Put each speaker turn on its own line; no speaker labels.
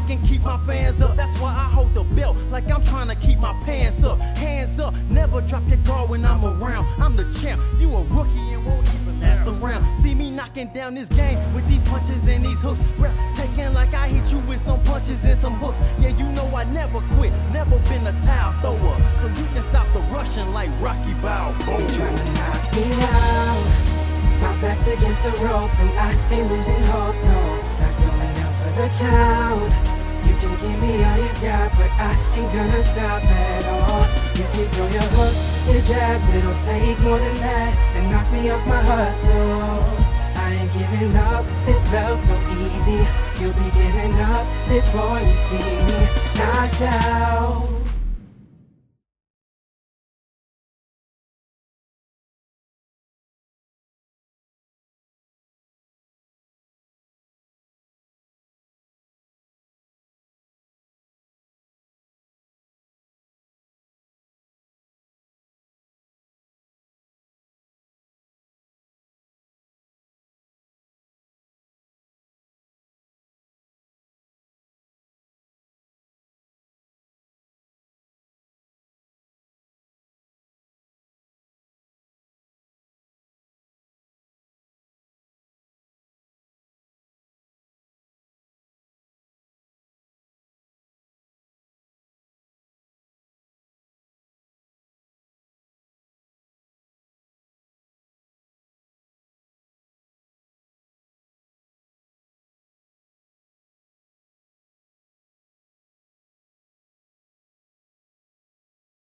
can keep my fans up. That's why I hold the belt like I'm trying to keep my pants up. Hands up, never drop your guard when I'm around. I'm the champ, you a rookie and won't even mess around. See me knocking down this game with these punches and these hooks. Rap taking like I hit you with some punches and some hooks. Yeah, you know I never quit, never been a towel thrower. So you can stop the rushing like Rocky Balboa.
They tryna knock me out. My back's against the ropes and I ain't losing hope, no. Not going out for the count. You can give me all you got, but I ain't gonna stop at all. You can throw your hooks, your jabs, it'll take more than that to knock me off my hustle. I ain't giving up, this belt so easy. You'll be giving up before you see me knocked out.